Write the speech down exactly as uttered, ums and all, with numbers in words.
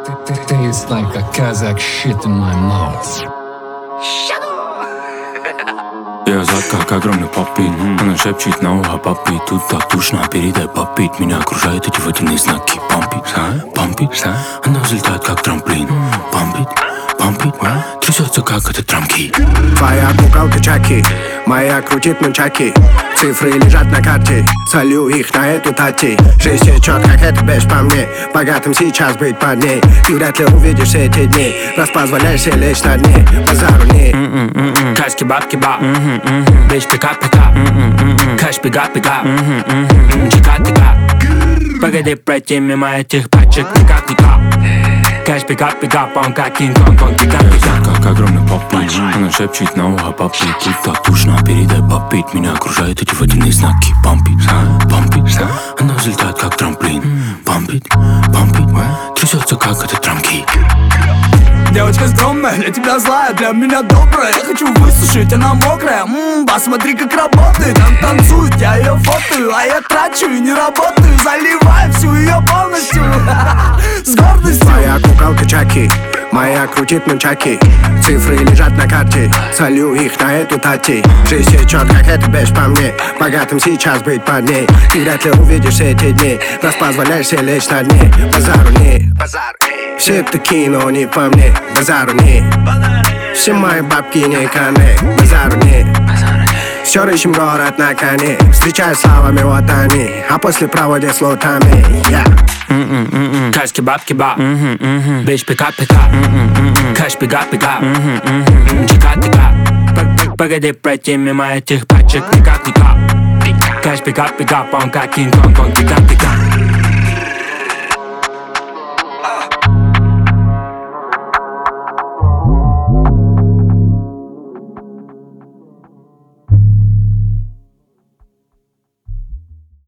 Tastes like a Kazakh shit in my mouth. Я зад, как огромный попит. Она шепчет на ухо попит. Тут так душно, передай попит. Меня окружают эти водяные знаки. Пампит, пампит. Она взлетает, как трамплин. Пампит, пампит. Трясется, как этот трамки. Твоя куколка Чаки, моя крутит нунчаки. Цифры лежат на карте, солю их на эту тати. Жизнь течет, как это бежь по мне. Богатым сейчас быть под ней. Ты вряд ли увидишь эти дни. Раз позволяешь себе лечь на дне. Базару не. Кэш кебаб кебаб. Бич пикап пикап. Кэш пикап пикап. Чика тика. Погоди пройти мимо этих пачек никак никак. Кэш пикап пикап, он как Кинг-Конг, он пикап пикап. Как огромный попит. Она шепчет на ухо попит. Тут так душно, передай попит. Меня окружают эти водяные знаки. Пампит, пампит. Она взлетает, как трамплин. Пампит, пампит. Трясется, как этот трамки. Девочка стрёмная, для тебя злая, для меня добрая. Я хочу высушить, она мокрая. Ммм, посмотри, как работает. Она танцует, я ее фотою, а я трачу и не работаю. Заливаю всю ее полностью с гордостью. Моя куколка Чаки, моя крутит нунчаки. Цифры лежат на карте, солю их на эту тати. Жизнь течет, как это бежь по мне. Богатым сейчас быть под ней. Ты вряд ли увидишь эти дни. Раз позволяешь себе лечь на дне. Базару не. Все такие, но не по мне. Базару не. Все мои бабки не коннект. Базару не. Все рыщем город на коне. Встречаю словами вот они, а после проводят с лотами. yeah. Кэш кебаб кебаб. Бич пикап пикап. Кэш пикап пикап. Чика тика. Погоди пройти мимо этих пачек никак никак. Кэш пикап пикап, он как Кинг-Конг, он пикап пикап.